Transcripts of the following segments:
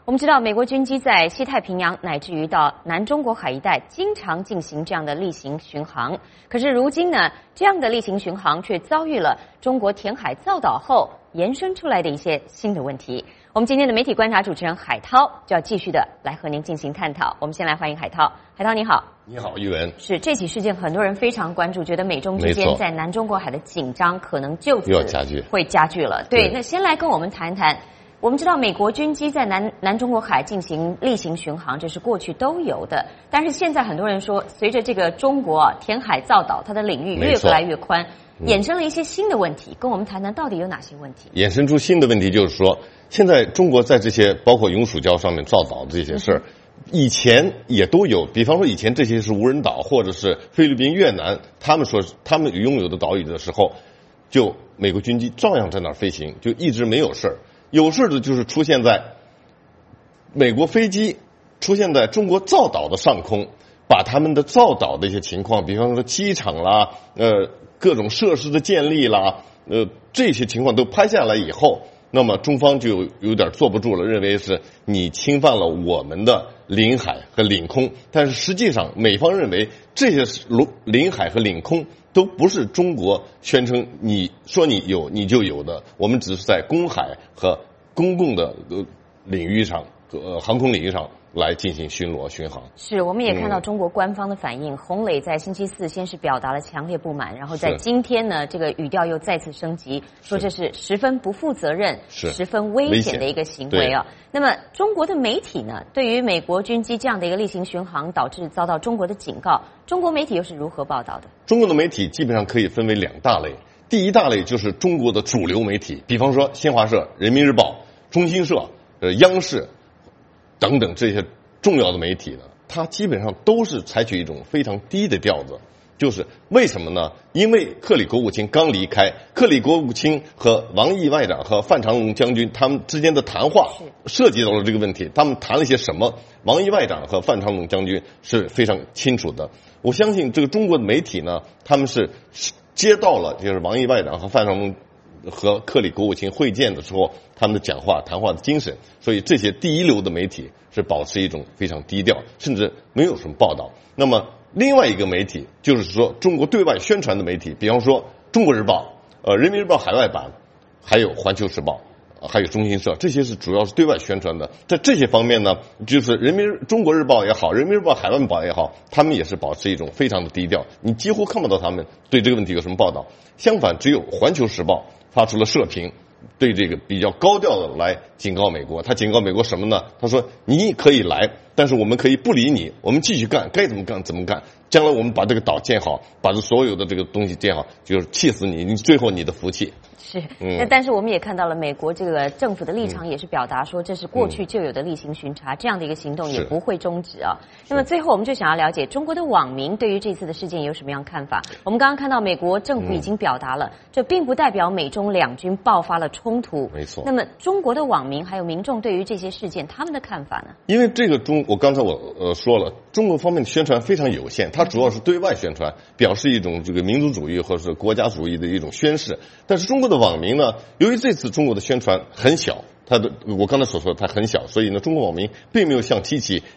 我们知道，美国军机在西太平洋乃至于到南中国海一带经常进行这样的例行巡航。可是如今呢，这样的例行巡航却遭遇了中国填海造岛后延伸出来的一些新的问题。我们今天的媒体观察主持人海涛就要继续的来和您进行探讨。我们先来欢迎海涛。海涛你好。 你好，玉文。 是这起事件，很多人非常关注，觉得美中之间在南中国海的紧张可能就此会加剧了。对，那先来跟我们谈谈。我们知道，美国军机在南中国海进行例行巡航，这是过去都有的。但是现在很多人说，随着这个中国填海造岛，它的领域越来越宽，衍生了一些新的问题。跟我们谈谈到底有哪些问题？ 衍生出新的问题就是说，现在中国在这些包括永暑礁上面造岛的这些事儿，以前也都有。比方说，以前这些是无人岛，或者是菲律宾、越南，他们说他们拥有的岛屿的时候，就美国军机照样在那儿飞行，就一直没有事儿。有事的就是出现在美国飞机出现在中国造岛的上空，把他们的造岛的一些情况，比方说机场啦、各种设施的建立啦、这些情况都拍下来以后，那么中方就有点坐不住了，认为是你侵犯了我们的领海和领空。但是实际上，美方认为这些领海和领空都不是中国宣称你说你有你就有的，我们只是在公海和公共的领域上，航空领域上来进行巡逻巡航。 是，我们也看到中国官方的反应，洪磊在星期四先是表达了强烈不满，然后在今天呢，这个语调又再次升级，说这是十分不负责任、十分危险的一个行为啊。那么中国的媒体呢，对于美国军机这样的一个例行巡航导致遭到中国的警告，中国媒体又是如何报道的？ 中国的媒体基本上可以分为两大类，第一大类就是中国的主流媒体，比方说新华社、人民日报、中新社、央视等等这些重要的媒体呢，它基本上都是采取一种非常低的调子。就是为什么呢？因为克里国务卿刚离开，克里国务卿和王毅外长和范长龙将军他们之间的谈话涉及到了这个问题，他们谈了些什么？王毅外长和范长龙将军是非常清楚的。我相信这个中国的媒体呢，他们是接到了就是王毅外长和范长龙和克里国务卿会见的时候，他们的讲话谈话的精神，所以这些第一流的媒体是保持一种非常低调，甚至没有什么报道。那么另外一个媒体就是说中国对外宣传的媒体，比方说中国日报、人民日报海外版，还有环球时报，还有中新社，这些是主要是对外宣传的。在这些方面呢，就是中国日报也好，人民日报海外版也好，他们也是保持一种非常的低调，你几乎看不到他们对这个问题有什么报道。相反，只有环球时报发出了社评，对这个比较高调的来警告美国。他警告美国什么呢？他说你可以来，但是我们可以不理你，我们继续干，该怎么干怎么干。将来我们把这个岛建好，把这所有的这个东西建好，就是气死你，你最后你的福气。 是，但是我们也看到了美国这个政府的立场也是表达说，这是过去就有的例行巡查，这样的一个行动也不会终止啊。那么最后我们就想要了解中国的网民对于这次的事件有什么样看法？我们刚刚看到美国政府已经表达了，这并不代表美中两军爆发了冲突。 没错。 那么中国的网民还有民众对于这些事件他们的看法呢？ 因为这个我刚才说了，中国方面的宣传非常有限，它主要是对外宣传，表示一种这个民族主义或者是国家主义的一种宣示。但是中国的网民呢，由于这次中国的宣传很小，我刚才所说的它很小，所以呢，中国网民并没有像提起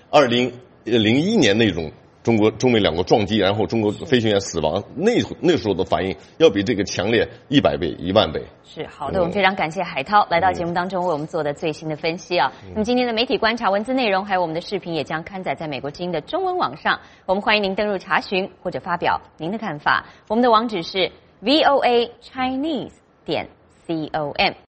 2001年那种中美两国撞击，然后中国飞行员死亡那时候的反应，要比这个强烈100倍、10000倍。 是好的，我们非常感谢海涛来到节目当中为我们做的最新的分析啊。那么今天的媒体观察文字内容还有我们的视频也将刊载在美国之音的中文网上，我们欢迎您登入查询或者发表您的看法。我们的网址是voachinese.com。